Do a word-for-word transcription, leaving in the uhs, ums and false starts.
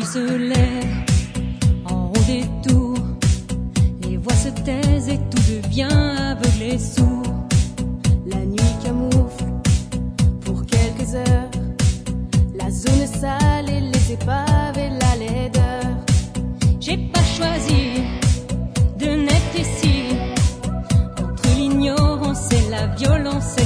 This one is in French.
nuit se lève en haut des tours, les voix se taisent et tout devient aveugle et sourd. La nuit camoufle pour quelques heures la zone sale et les épaves et la laideur. J'ai pas choisi de naître ici, entre l'ignorance et la violence